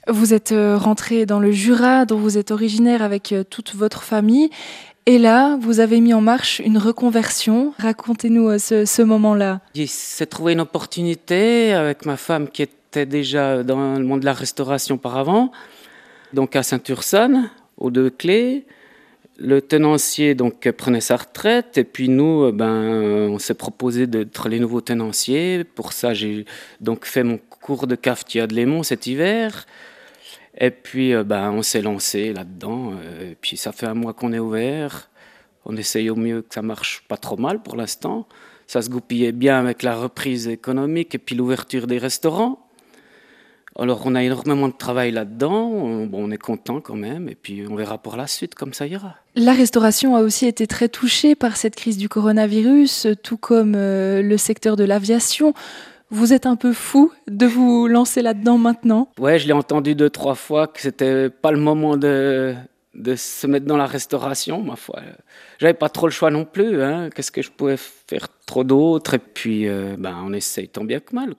Vous êtes, rentré dans le Jura, dont vous êtes originaire avec, toute votre famille et là, vous avez mis en marche une reconversion. Racontez-nous, ce moment-là. Il s'est trouvé une opportunité avec ma femme qui était déjà dans le monde de la restauration auparavant, donc à Saint-Ursanne, aux 2 Clés. Le tenancier donc prenait sa retraite et puis nous, on s'est proposé d'être les nouveaux tenanciers. Pour ça, j'ai donc fait mon cours de cafetier à Delémont cet hiver et puis, on s'est lancé là-dedans, et puis ça fait 1 mois qu'on est ouvert. On essaye au mieux que ça marche pas trop mal pour l'instant. Ça se goupillait bien avec la reprise économique et puis l'ouverture des restaurants. Alors on a énormément de travail là-dedans, on est content quand même et puis on verra pour la suite comme ça ira. La restauration a aussi été très touchée par cette crise du coronavirus, tout comme, le secteur de l'aviation. Vous êtes un peu fou de vous lancer là-dedans maintenant? Ouais, je l'ai entendu 2-3 fois que c'était pas le moment de se mettre dans la restauration, ma foi. J'avais pas trop le choix non plus, hein. Qu'est-ce que je pouvais faire trop d'autre? Et puis, on essaye tant bien que mal.